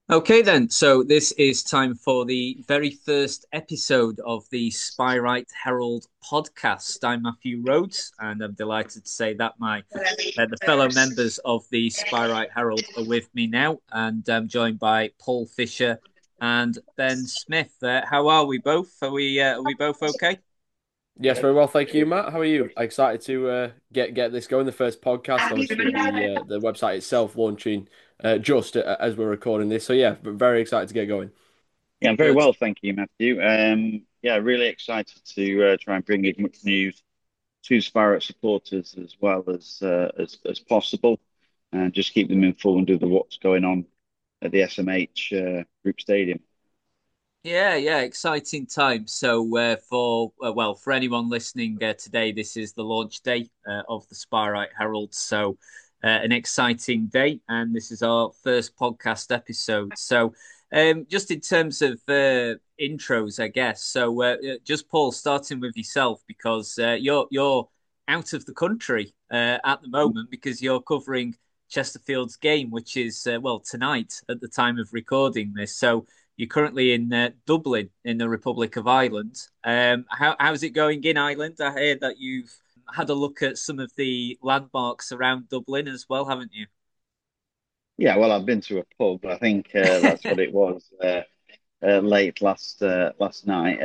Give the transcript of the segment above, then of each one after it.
Okay, then. So this is time for the very first episode of the Spyrite Herald podcast. I'm Matthew Rhodes, and I'm delighted to say that my the fellow members of the Spyrite Herald are with me now, and I'm joined by Paul Fisher and Ben Smith. How are we both? Are we both okay? Yes, very well, thank you, Matt. How are you? Excited to get this going. The first podcast, obviously the website itself launching just as we're recording this. So yeah, very excited to get going. Yeah, I'm very Good. well, thank you, Matthew. Yeah, really excited to try and bring as much news to Sparrow supporters as well as possible, and just keep them informed of what's going on at the SMH Group Stadium. Yeah, exciting time. So, for anyone listening today, this is the launch day of the Spyrite Herald. So, an exciting day, and this is our first podcast episode. So, just in terms of intros, I guess. So, just Paul, starting with yourself because you're out of the country at the moment because you're covering Chesterfield's game, which is tonight at the time of recording this. So. You're currently in Dublin in the Republic of Ireland. How's it going in Ireland? I hear that you've had a look at some of the landmarks around Dublin as well, haven't you? Yeah, well, I've been to a pub. I think that's what it was late last night.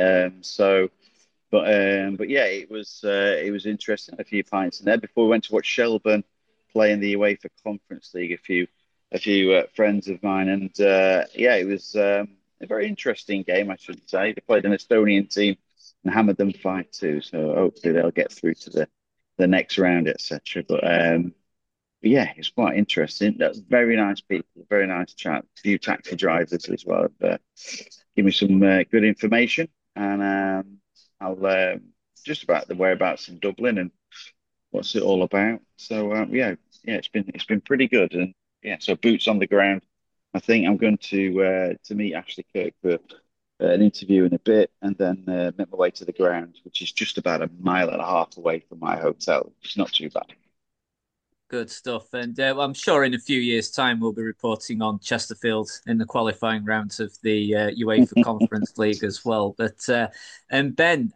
But yeah, it was interesting. A few pints in there before we went to watch Shelburne play in the UEFA Conference League. A few friends of mine, and yeah, it was a very interesting game, I should say. They played an Estonian team and hammered them 5-2. So hopefully they'll get through to the next round, etc. But yeah, it's quite interesting. That's very nice people, very nice chat. A few taxi drivers as well. Give me some good information, and I'll just about the whereabouts in Dublin and what's it all about. So yeah, it's been pretty good, and yeah, so boots on the ground. I think I'm going to meet Ashley Kirk for an interview in a bit, and then make my way to the ground, which is just about a mile and a half away from my hotel. It's not too bad. Good stuff. And I'm sure in a few years' time we'll be reporting on Chesterfield in the qualifying rounds of the UEFA Conference League as well. But and Ben,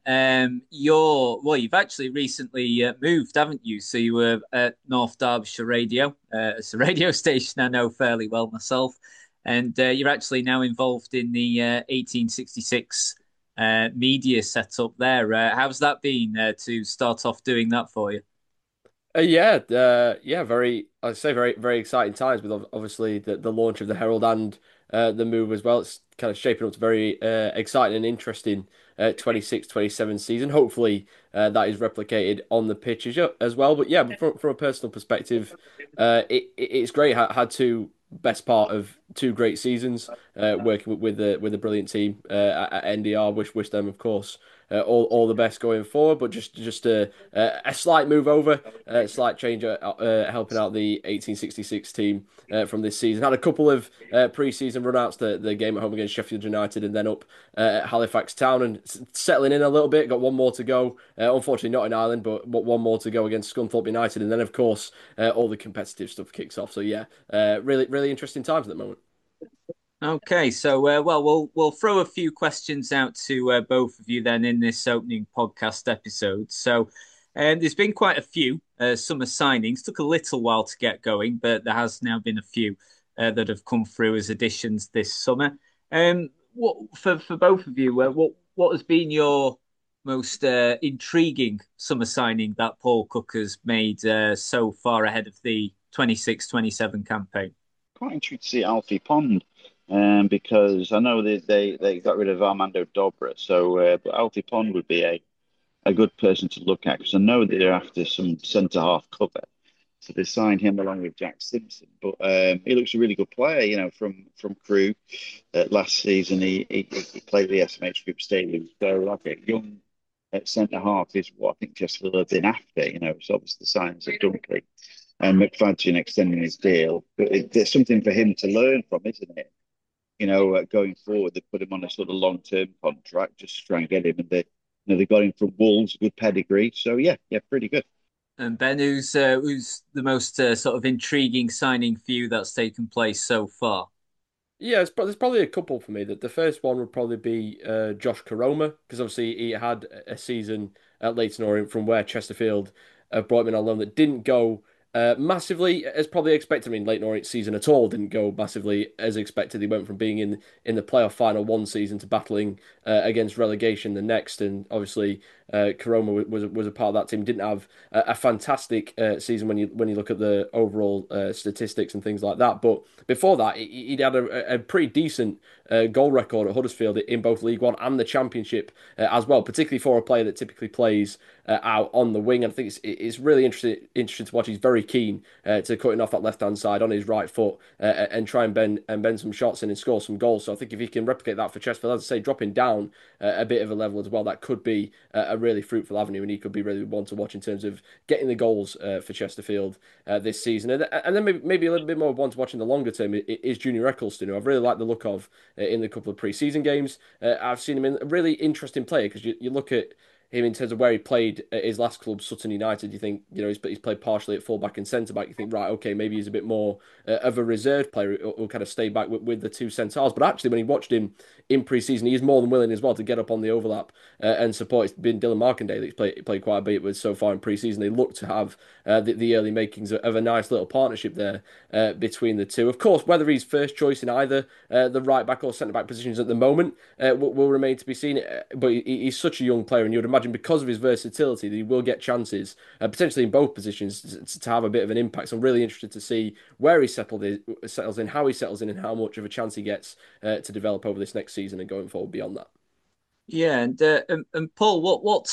you've actually recently moved, haven't you? So you were at North Derbyshire Radio. It's a radio station I know fairly well myself, and you're actually now involved in the 1866 media setup there. How's that been to start off doing that for you? Yeah, I'd say very exciting times with obviously the launch of the Herald and the move as well. It's kind of shaping up to very exciting and interesting 26-27 season. Hopefully, that is replicated on the pitch as well. But yeah, from a personal perspective, it's great. Had two best part of two great seasons working with a brilliant team at NDR. Wish them, of course, all the best going forward. But just a slight move over, a slight change, helping out the 1866 team from this season. Had a couple of pre-season runouts, the game at home against Sheffield United, and then up at Halifax Town, and settling in a little bit. Got one more to go. Unfortunately, not in Ireland, but one more to go against Scunthorpe United, and then of course all the competitive stuff kicks off. So yeah, really interesting times at the moment. Okay, so we'll throw a few questions out to both of you then in this opening podcast episode. So, there's been quite a few summer signings. Took a little while to get going, but there has now been a few that have come through as additions this summer. What for both of you? What has been your most intriguing summer signing that Paul Cook has made so far ahead of the 26-27 campaign? Quite intrigued to see Alfie Pond, because I know they got rid of Armando Dobra, so but Alfie Pond would be a good person to look at because I know that they're after some centre half cover. So they signed him along with Jack Simpson, but he looks a really good player. From Crewe last season, he played the SMH Group Stadium. So like a young centre half is what I think Chesterfield have been after. So obviously the signs of Dunkley and McFadden extending his deal, but there's something for him to learn from, isn't it? Going forward, they put him on a sort of long-term contract just to try and get him, and they got him from Wolves, good pedigree. So yeah, pretty good. And Ben, who's the most sort of intriguing signing for you that's taken place so far? Yeah, there's probably a couple for me. That the first one would probably be Josh Koroma, because obviously he had a season at Leyton Orient from where Chesterfield brought him in on loan that didn't go massively as probably expected. I mean, Leyton Orient season at all didn't go massively as expected. He went from being in the playoff final one season to battling against relegation the next, and obviously Koroma was a part of that team. Didn't have a fantastic season when you look at the overall statistics and things like that, but before that, he'd had a pretty decent goal record at Huddersfield in both League One and the Championship as well, particularly for a player that typically plays out on the wing. And I think it's really interesting to watch. He's very keen to cutting off that left hand side on his right foot and try and bend some shots in and score some goals. So I think if he can replicate that for Chesterfield, as I say, dropping down a bit of a level as well, that could be a really fruitful avenue, and he could be really one to watch in terms of getting the goals for Chesterfield this season. And then maybe a little bit more one to watch in the longer term is Junior Eccleston, who I've really liked the look of in the couple of pre-season games. I've seen him in a really interesting player because you look at him in terms of where he played at his last club, Sutton United. You think, he's played partially at fullback and centre back. You think, right, okay, maybe he's a bit more of a reserved player who'll kind of stay back with the two centres. But actually, when you watched him in pre-season, he is more than willing as well to get up on the overlap and support. It's been Dylan Markandale that's played quite a bit with so far in pre-season. They look to have the early makings of a nice little partnership there between the two. Of course, whether he's first choice in either the right back or centre back positions at the moment will remain to be seen. But he's such a young player, and you would imagine because of his versatility that he will get chances, potentially in both positions, to have a bit of an impact. So I'm really interested to see where he settles in, how he settles in, and how much of a chance he gets to develop over this next season and going forward beyond that. Yeah, and Paul,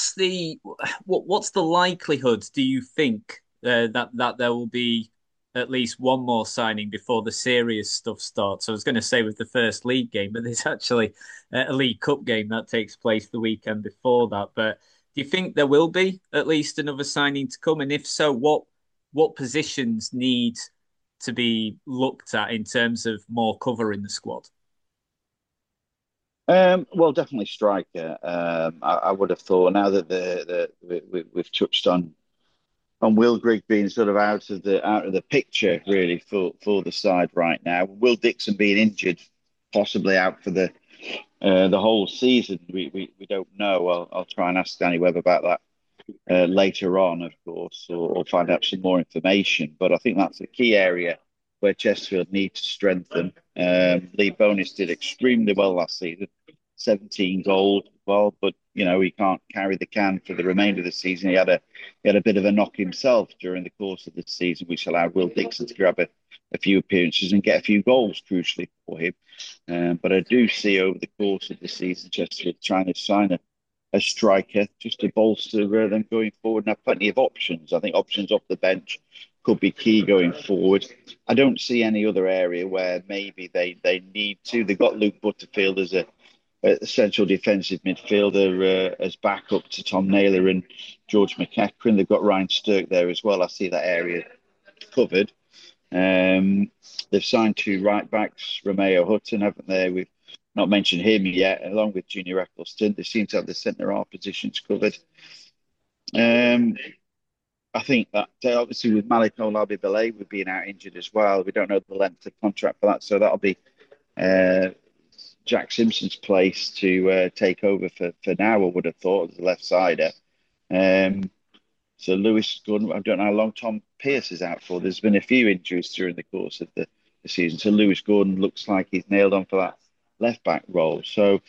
what's the likelihood? Do you think that there will be at least one more signing before the serious stuff starts? I was going to say with the first league game, but there's actually a League Cup game that takes place the weekend before that. But do you think there will be at least another signing to come? And if so, what positions need to be looked at in terms of more cover in the squad? Well, definitely striker. I would have thought now that we've touched on Will Grigg being sort of out of the picture really for the side right now. Will Dixon being injured, possibly out for the whole season. We don't know. I'll try and ask Danny Webb about that later on, of course, or find out some more information. But I think that's a key area where Chesterfield need to strengthen. Lee Bonis did extremely well last season, 17 goals. Well, but he can't carry the can for the remainder of the season. He had a bit of a knock himself during the course of the season, which allowed Will Dixon to grab a few appearances and get a few goals, crucially for him. But I do see over the course of the season Chesterfield trying to sign a striker just to bolster them going forward and have plenty of options. I think options off the bench could be key going forward. I don't see any other area where maybe they need to. They've got Luke Butterfield as a central defensive midfielder as backup to Tom Naylor and George McEachran. They've got Ryan Stirk there as well. I see that area covered. They've signed two right backs, Romeo Hutton, haven't they? We've not mentioned him yet, along with Junior Eccleston. They seem to have the centre half positions covered. Um, I think that obviously with Malik Olabi Belay with being out injured as well, we don't know the length of contract for that, so that'll be uh, Jack Simpson's place to take over for now. I would have thought as a left sider. Um, so Lewis Gordon, I don't know how long Tom Pearce is out for. There's been a few injuries during the course of the season. So Lewis Gordon looks like he's nailed on for that left back role. So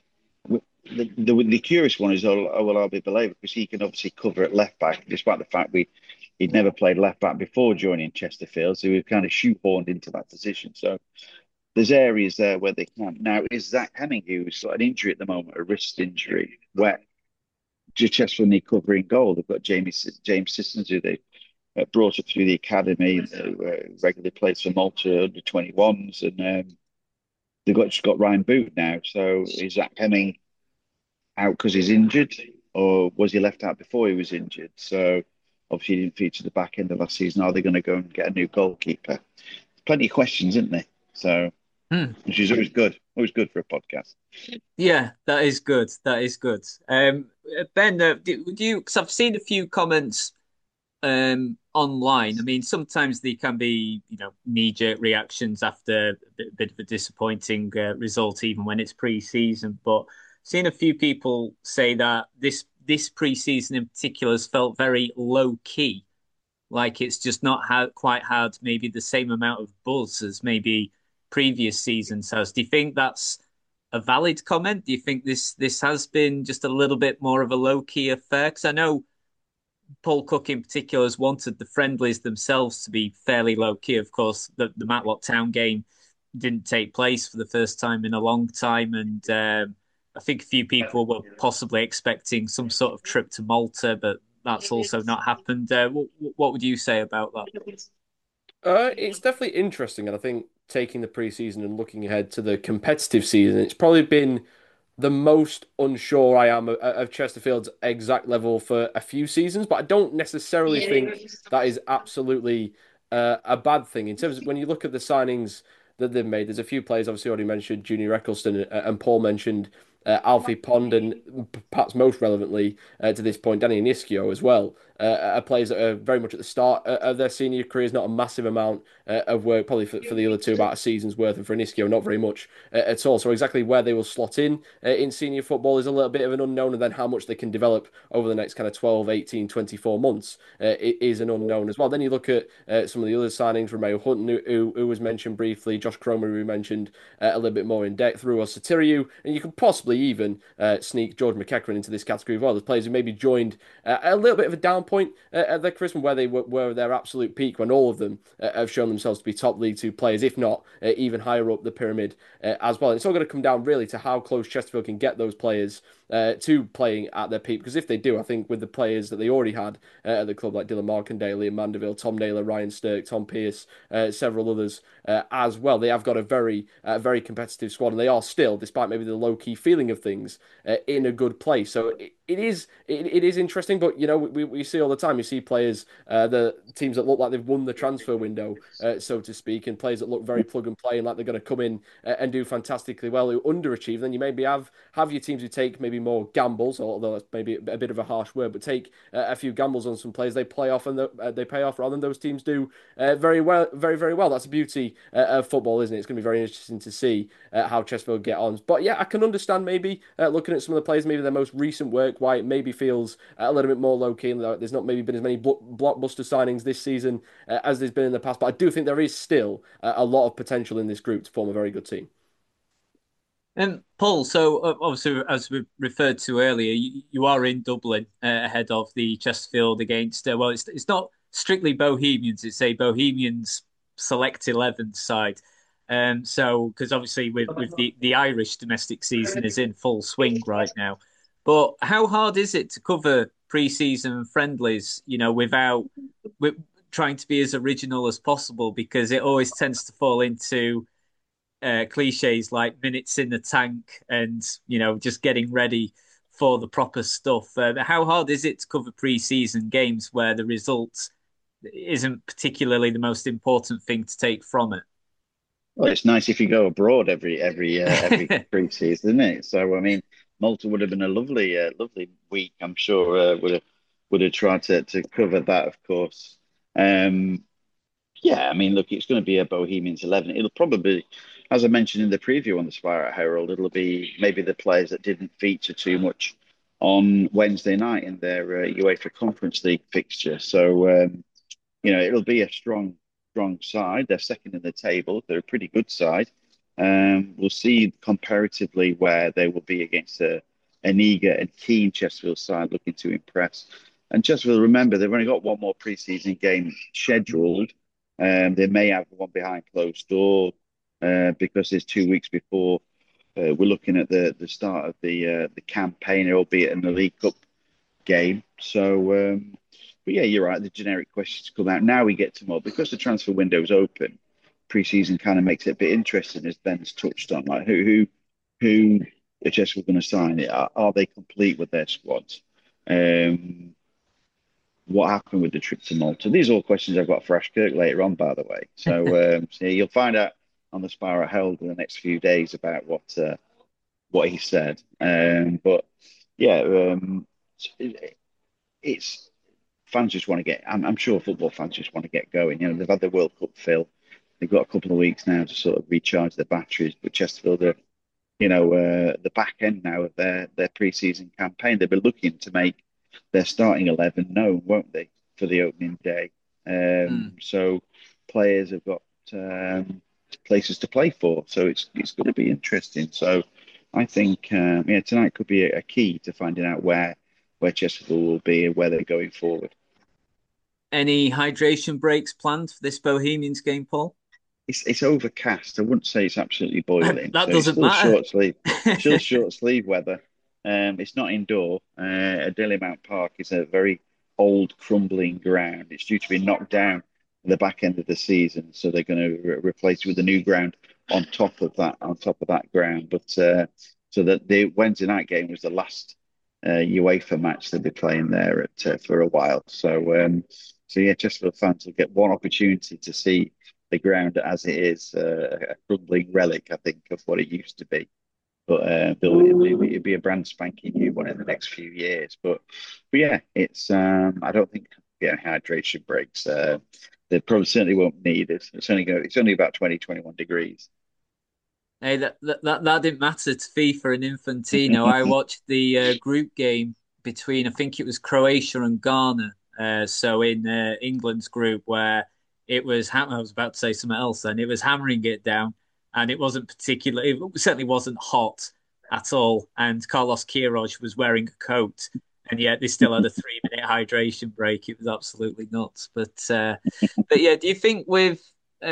the curious one is Olabi Belay because he can obviously cover at left back, despite the fact he'd never played left back before joining Chesterfield. So we were kind of shoehorned into that position. So there's areas there where they can. Now, is Zach Hemming, who's got an injury at the moment, a wrist injury, where Chesterfield need covering goal? They've got James Sissons, who they brought up through the academy, regularly plays for Malta under 21s, and they've just got Ryan Boot now. So is Zach Hemming out because he's injured, or was he left out before he was injured? So obviously he didn't feature the back end of last season. Are they going to go and get a new goalkeeper? Plenty of questions, isn't there? So, Hmm. which is always good for a podcast. Yeah, that is good. That is good. Ben, do you? Because I've seen a few comments online. I mean, sometimes they can be, knee-jerk reactions after a bit of a disappointing result, even when it's pre-season. But seeing a few people say that this pre-season in particular has felt very low key, like it's just not quite had maybe the same amount of buzz as maybe previous seasons has. Do you think that's a valid comment? Do you think this has been just a little bit more of a low key affair? Because I know Paul Cook in particular has wanted the friendlies themselves to be fairly low key. Of course, the Matlock Town game didn't take place for the first time in a long time, and I think a few people were possibly expecting some sort of trip to Malta, but that's also not happened. What would you say about that? It's definitely interesting, and I think taking the preseason and looking ahead to the competitive season, it's probably been the most unsure I am of Chesterfield's exact level for a few seasons, but I don't necessarily think that is absolutely a bad thing. In terms of when you look at the signings that they've made, there's a few players obviously already mentioned, Junior Eccleston, and Paul mentioned Alfie Pond, and perhaps most relevantly to this point, Danny Inischio as well. Are players that are very much at the start of their senior careers, not a massive amount of work, probably for the other two, about a season's worth, and for Inischio, not very much at all. So exactly where they will slot in senior football is a little bit of an unknown, and then how much they can develop over the next kind of 12, 18, 24 months is an unknown as well. Then you look at some of the other signings, Romeo Hunt, who was mentioned briefly, Josh Cromer, who we mentioned a little bit more in depth, Rua Satiriu, and you can possibly even sneak George McEachran into this category as well. There's players who maybe joined a little bit of a down point at their charisma, where they were their absolute peak, when all of them have shown themselves to be top League Two players, if not even higher up the pyramid as well. And it's all going to come down really to how close Chesterfield can get those players to playing at their peak. Because if they do, I think with the players that they already had at the club, like Dylan Markendale, Liam Mandeville, Tom Naylor, Ryan Stirk, Tom Pearce, several others as well, they have got a very competitive squad, and they are still, despite maybe the low key feeling of things, in a good place. So it is interesting, but we see all the time. You see players, the teams that look like they've won the transfer window, so to speak, and players that look very plug and play and like they're going to come in and do fantastically well, who underachieve. Then you maybe have your teams who take maybe more gambles, although that's maybe a bit of a harsh word, but take a few gambles on some players. They play off, and they pay off, rather than those teams do very well, very very well. That's the beauty of football, isn't it? It's going to be very interesting to see how Chesterfield get on. But yeah, I can understand maybe looking at some of the players, maybe their most recent work, why it maybe feels a little bit more low key. There's not maybe been as many blockbuster signings this season as there's been in the past, but I do think there is still a lot of potential in this group to form a very good team. And Paul, so obviously, as we referred to earlier, you are in Dublin ahead of the Chesterfield against, well, it's not strictly Bohemians, it's a Bohemians Select 11 side. So, because obviously with the Irish domestic season is in full swing right now. But how hard is it to cover pre-season friendlies, with trying to be as original as possible? Because it always tends to fall into cliches like minutes in the tank and just getting ready for the proper stuff. How hard is it to cover pre-season games where the results isn't particularly the most important thing to take from Well, it's nice if you go abroad every it? pre-season, isn't it? So I mean, Malta would have been a lovely week. I'm sure would have tried to cover that, of course. Um, yeah, I mean, look, it's going to be a Bohemians 11. It'll probably, as I mentioned in the preview on the Spire Herald, it'll be maybe the players that didn't feature too much on Wednesday night in their UEFA Conference League fixture. So it'll be a strong side. They're second in the table. They're a pretty good side. We'll see comparatively where they will be against an eager and keen Chesterfield side looking to impress. And Chesterfield, remember, they've only got one more pre-season game scheduled. They may have one behind closed door because there's 2 weeks before we're looking at the start of the campaign, albeit in the League Cup game. So, but yeah, you're right. The generic questions come out. Now we get to more because the transfer window is open. Preseason kind of makes it a bit interesting, as Ben's touched on. Like who the Jets were going to sign it. Are they complete with their squads? Um, what happened with the trip to Malta? These are all questions I've got for Ash Kirk later on, by the way. So you'll find out on the Sparrow Herald in the next few days about what he said. But yeah, it's fans just want to get. I'm sure football fans just want to get going. They've had the World Cup fill. They've got a couple of weeks now to sort of recharge their batteries. But Chesterfield are, the back end now of their pre-season campaign. They'll be looking to make their starting 11 known, won't they, for the opening day? Mm. So players have got places to play for. So it's going to be interesting. So I think tonight could be a key to finding out where Chesterfield will be and where they're going forward. Any hydration breaks planned for this Bohemians game, Paul? It's overcast. I wouldn't say it's absolutely boiling, That so it's doesn't still matter. short sleeve weather. It's not indoor. Adélie Mount Park is a very old, crumbling ground. It's due to be knocked down at the back end of the season, so they're going to replace it with a new ground on top of that ground. But so that the Wednesday night game was the last UEFA match they'll be playing there for a while. So yeah, Chesterfield fans will get one opportunity to see the ground as it is, a crumbling relic, I think, of what it used to be. But it'll be a brand spanking new one in the next few years. But yeah, it's I don't think getting hydration breaks. They probably certainly won't need it. It's only about 20, 21 degrees. Hey, that didn't matter to FIFA and Infantino. I watched the group game between, I think it was Croatia and Ghana. So in England's group, where I was about to say something else. Then it was hammering it down, and it wasn't particularly. It certainly wasn't hot at all. And Carlos Queiroz was wearing a coat, and yet they still had a 3 minute hydration break. It was absolutely nuts. But yeah, do you think with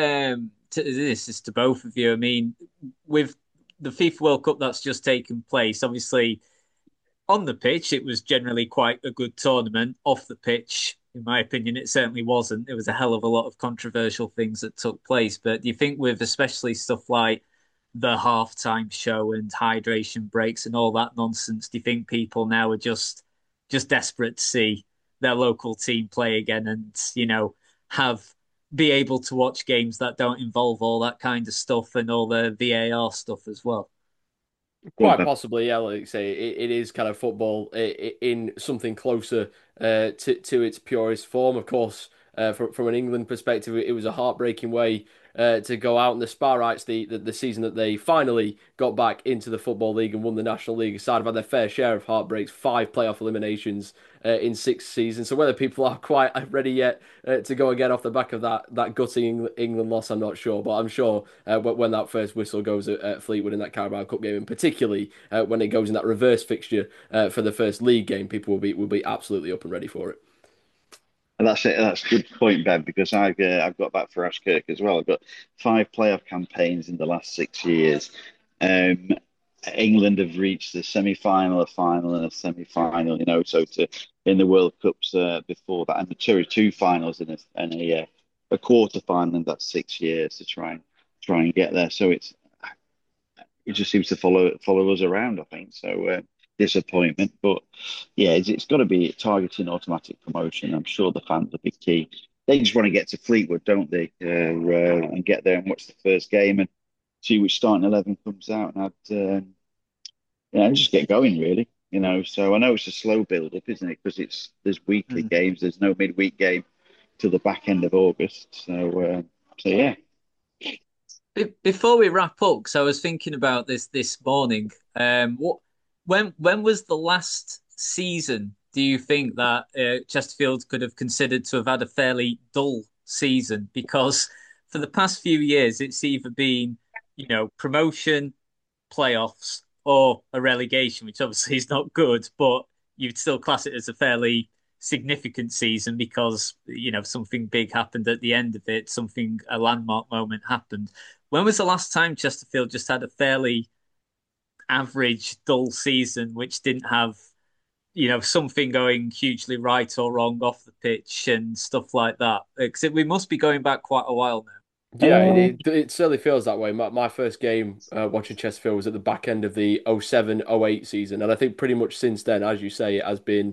this is to both of you? I mean, with the FIFA World Cup that's just taken place, obviously on the pitch it was generally quite a good tournament. Off the pitch, in my opinion, it certainly wasn't. There was a hell of a lot of controversial things that took place. But do you think with especially stuff like the halftime show and hydration breaks and all that nonsense, do you think people now are just desperate to see their local team play again and, have be able to watch games that don't involve all that kind of stuff and all the VAR stuff as well? Go on, Quite Ben. possibly, yeah. Like you say, it is kind of football in something closer to its purest form. Of course, from an England perspective, it was a heartbreaking way to go out. And the Sparrites, the season that they finally got back into the Football League and won the National League aside, have had their fair share of heartbreaks, 5 playoff eliminations in 6 seasons. So whether people are quite ready yet to go again off the back of that gutting England loss, I'm not sure. But I'm sure when that first whistle goes at Fleetwood in that Carabao Cup game, and particularly when it goes in that reverse fixture for the first league game, people will be absolutely up and ready for it. And that's it. That's a good point, Ben, because I've got that for Ashkirk as well. I've got 5 playoff campaigns in the last 6 years. Um, England have reached the semi-final, a final, and a semi-final. So to in the World Cups before that, and the two finals and a quarter final in that 6 years to try and get there. So it just seems to follow us around, I think. So disappointment, but yeah, it's got to be targeting automatic promotion. I'm sure the fans will be key. They just want to get to Fleetwood, don't they? And get there and watch the first game and see which starting 11 comes out, and just get going really. So I know it's a slow build up, isn't it? Because there's weekly Mm. games. There's no midweek game till the back end of August. So yeah. Before we wrap up, so I was thinking about this morning. When was the last season? Do you think that Chesterfield could have considered to have had a fairly dull season? Because for the past few years, it's either been, promotion, playoffs, or a relegation, which obviously is not good, but you'd still class it as a fairly significant season because something big happened at the end of it, a landmark moment happened. When was the last time Chesterfield just had a fairly average, dull season, which didn't have, something going hugely right or wrong off the pitch and stuff like that? Because we must be going back quite a while now. Yeah, it certainly feels that way. My first game watching Chesterfield was at the back end of the 07-08 season, and I think pretty much since then, as you say, it has been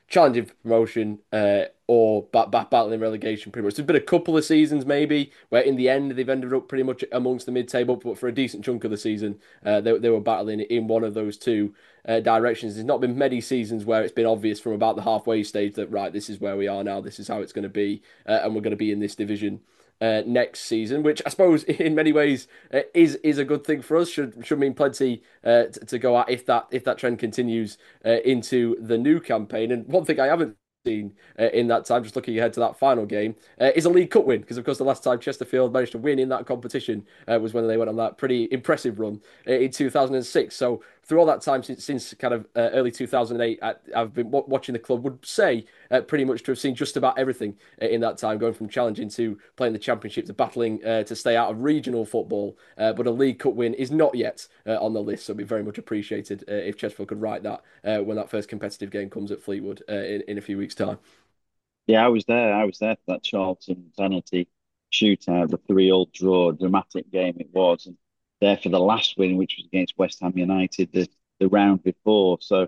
challenging for promotion or battling relegation pretty much. There's been a couple of seasons maybe where in the end they've ended up pretty much amongst the mid-table, but for a decent chunk of the season they were battling in one of those two directions. There's not been many seasons where it's been obvious from about the halfway stage that right, this is where we are now, this is how it's going to be, and we're going to be in this division next season, which I suppose in many ways is a good thing for us. Should mean plenty to go at if that trend continues into the new campaign. And one thing I haven't seen in that time, just looking ahead to that final game, is a League Cup win. Because of course the last time Chesterfield managed to win in that competition was when they went on that pretty impressive run in 2006. So through all that time since kind of early 2008, I've been watching the club. Would say pretty much to have seen just about everything in that time, going from challenging to playing the championship to battling to stay out of regional football. But a League Cup win is not yet on the list, so it'd be very much appreciated if Chesterfield could write that when that first competitive game comes at Fleetwood in a few weeks' time. Yeah, I was there. I was there for that Charlton penalty shootout, the 3-all draw, dramatic game it was, and there for the last win, which was against West Ham United the round before. So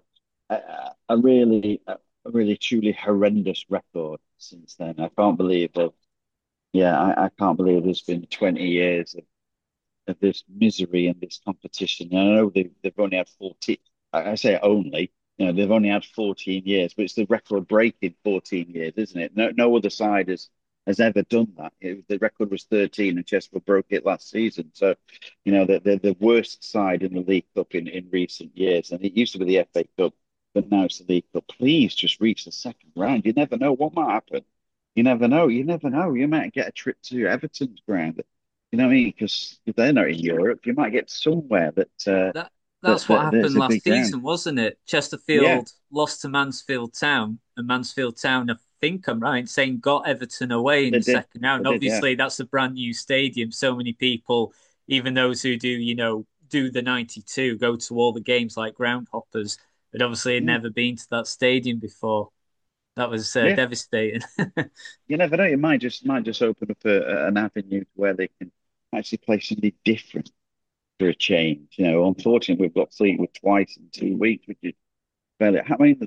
a really truly horrendous record since then. I can't believe that. Yeah, I can't believe there's been 20 years of this misery and this competition. And I know they've only had 40. I say only. They've only had 14 years, but it's the record breaking 14 years, isn't it? No other side has ever done that. The record was 13, and Chesterfield broke it last season. So, they're the worst side in the League Cup in recent years. And it used to be the FA Cup, but now it's the League Cup. Please just reach the second round. You never know what might happen. You never know. You never know. You might get a trip to Everton's ground. You know what I mean? Because if they're not in Europe, you might get somewhere That that's what that's happened a last big ground. season, wasn't it? Yeah, Chesterfield lost to Mansfield Town, and Mansfield Town, I think I'm right in saying, got Everton away in they the did. second They round. did. Yeah. Obviously, that's a brand new stadium. So many people, even those who do, do the 92, go to all the games like groundhoppers, but obviously had Mm, never been to that stadium before. That was yeah. devastating. You never know. It might just open up an avenue where they can actually play something different for a change. Unfortunately, we've got Fleetwood twice in 2 weeks, which is fairly. I mean,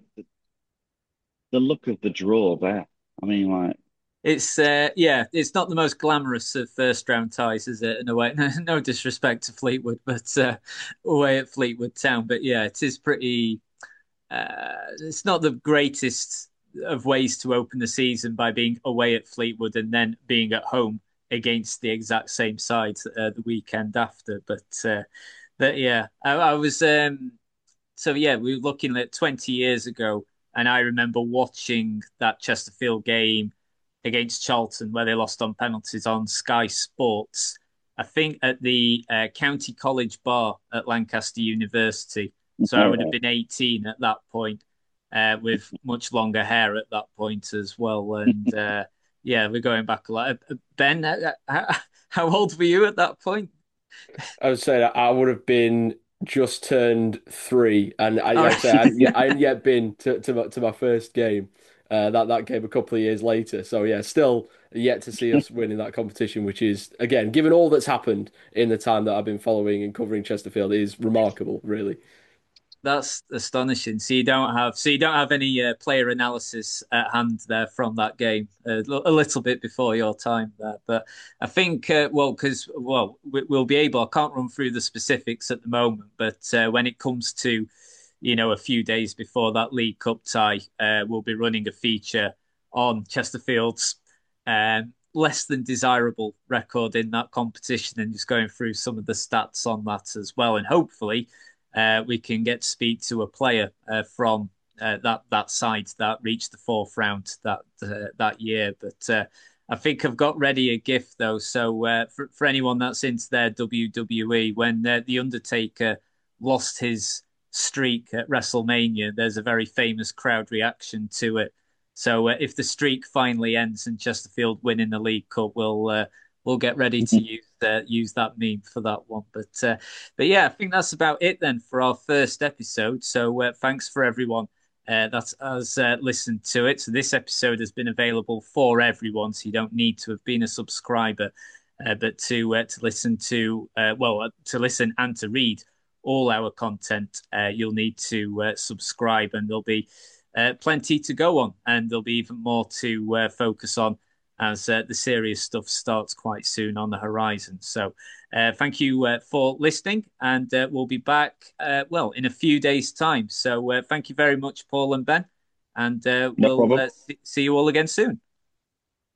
the look of the draw there. I mean, like, Yeah, it's not the most glamorous of first round ties, is it? In a way, no disrespect to Fleetwood, but away at Fleetwood Town. But yeah, it is pretty. It's not the greatest of ways to open the season by being away at Fleetwood and then being at home against the exact same side the weekend after. But yeah, I was so yeah, we were looking at 20 years ago, and I remember watching that Chesterfield game against Charlton where they lost on penalties on Sky Sports. I think at the County College Bar at Lancaster University. So I would have been 18 at that point, with much longer hair at that point as well. And yeah, we're going back a lot. Ben, how old were you at that point? I would say that I would have been just turned 3, and All like I say, right. I hadn't yet been to my first game. That came a couple of years later. So yeah, still yet to see us winning that competition, which is again, given all that's happened in the time that I've been following and covering Chesterfield, is remarkable, really. That's astonishing. So you don't have any player analysis at hand there from that game. A little bit before your time there, but I think we'll be able. I can't run through the specifics at the moment, but when it comes to a few days before that League Cup tie, we'll be running a feature on Chesterfield's less than desirable record in that competition and just going through some of the stats on that as well, and hopefully we can get to speak to a player from that side that reached the fourth round that year. But I think I've got ready a gift though. So for anyone that's into their WWE, when the Undertaker lost his streak at WrestleMania, there's a very famous crowd reaction to it. So if the streak finally ends and Chesterfield win in the League Cup, we'll get ready to use that meme for that one. But yeah, I think that's about it then for our first episode. So thanks for everyone that has listened to it. So this episode has been available for everyone, so you don't need to have been a subscriber, but to listen to listen and to read all our content, you'll need to subscribe, and there'll be plenty to go on, and there'll be even more to focus on as the serious stuff starts quite soon on the horizon. So thank you for listening, and we'll be back, in a few days' time. So thank you very much, Paul and Ben, and No we'll problem. see you all again soon.